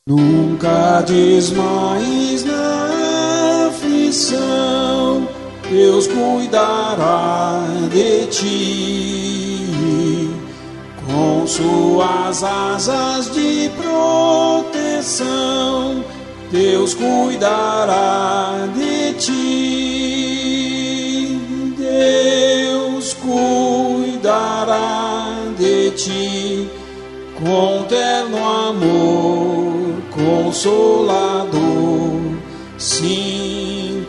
Nunca desmaies na aflição, Deus cuidará de ti. Com suas asas de proteção, Deus cuidará de ti. Deus cuidará de ti com terno amor consolador. Sim,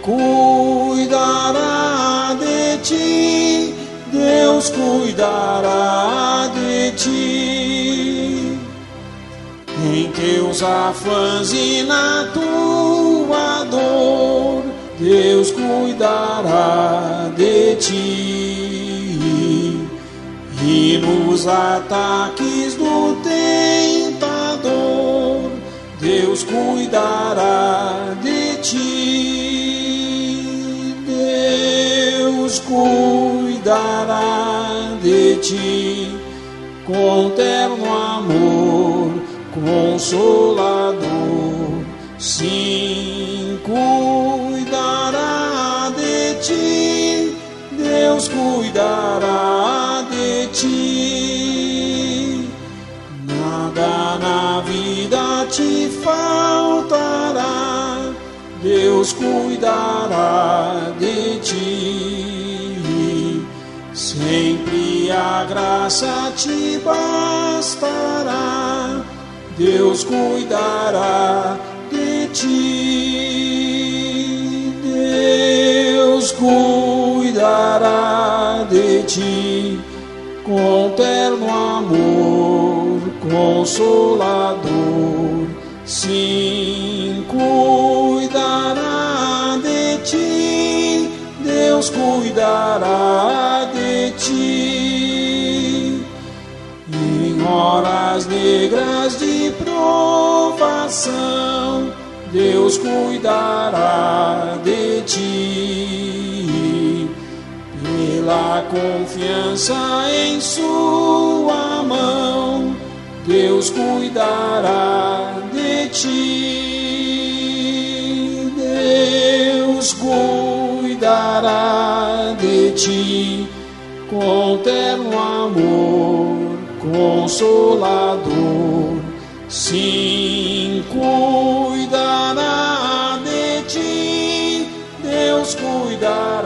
cuidará de ti, Deus cuidará de ti. Em teus afãs e na tua dor, Deus cuidará de ti. E nos ataques do tentador, Deus cuidará de ti. Deus cuidará de ti com terno amor consolador. Sim, cuidará de ti, Deus cuidará de ti. Nada na vida te faltará, Deus cuidará de ti. Sempre a graça te bastará, Deus cuidará de ti. Deus cuidará de ti com terno amor consolador. Sim, cuidará de ti, Deus cuidará de ti. Em horas negras de provação, Deus cuidará de ti. Pela confiança em sua mão, Deus cuidará de ti. Deus cuidará de ti com terno amor consolador. Sim, cuidará de ti, Deus cuidará